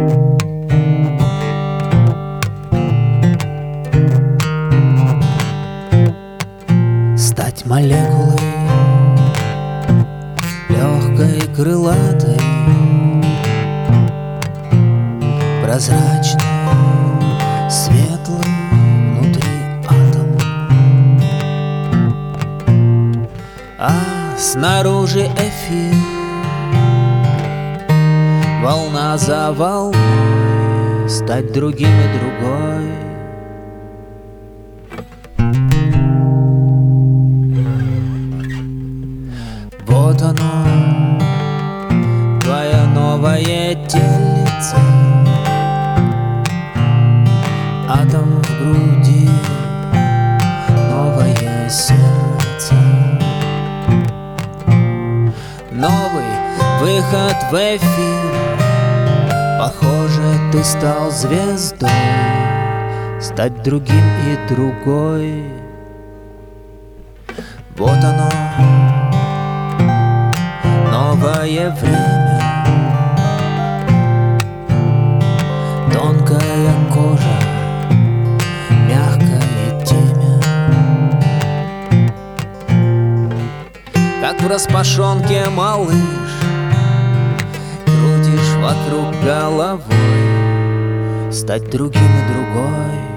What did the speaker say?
Стать молекулой легкой, крылатой, прозрачной, светлой внутри атома, а снаружи эфир, волна за волной, стать другим и другой. Вот оно, твое новое тельце, атом в груди, новое сердце, новый выход в эфир. Похоже, ты стал звездой, стать другим и другой. Вот оно, новое время, тонкая кожа, мягкое темя, как в распашонке малыш, крутишь вокруг головой, стать другим и другой.